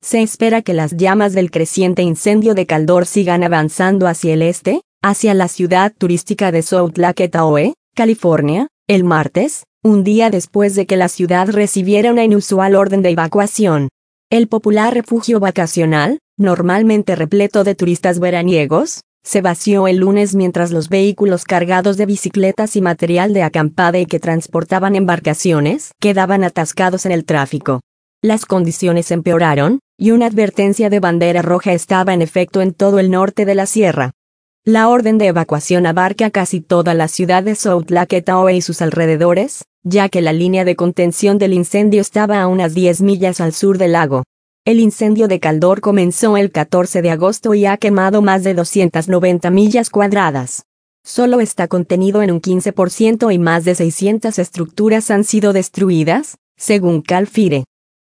Se espera que las llamas del creciente incendio de Caldor sigan avanzando hacia el este, hacia la ciudad turística de South Lake Tahoe, California, el martes, un día después de que la ciudad recibiera una inusual orden de evacuación. El popular refugio vacacional, normalmente repleto de turistas veraniegos, se vació el lunes mientras los vehículos cargados de bicicletas y material de acampada y que transportaban embarcaciones quedaban atascados en el tráfico. Las condiciones empeoraron, y una advertencia de bandera roja estaba en efecto en todo el norte de la sierra. La orden de evacuación abarca casi toda la ciudad de South Lake Tahoe y sus alrededores, ya que la línea de contención del incendio estaba a unas 10 millas al sur del lago. El incendio de Caldor comenzó el 14 de agosto y ha quemado más de 290 millas cuadradas. Solo está contenido en un 15% y más de 600 estructuras han sido destruidas, según Cal Fire.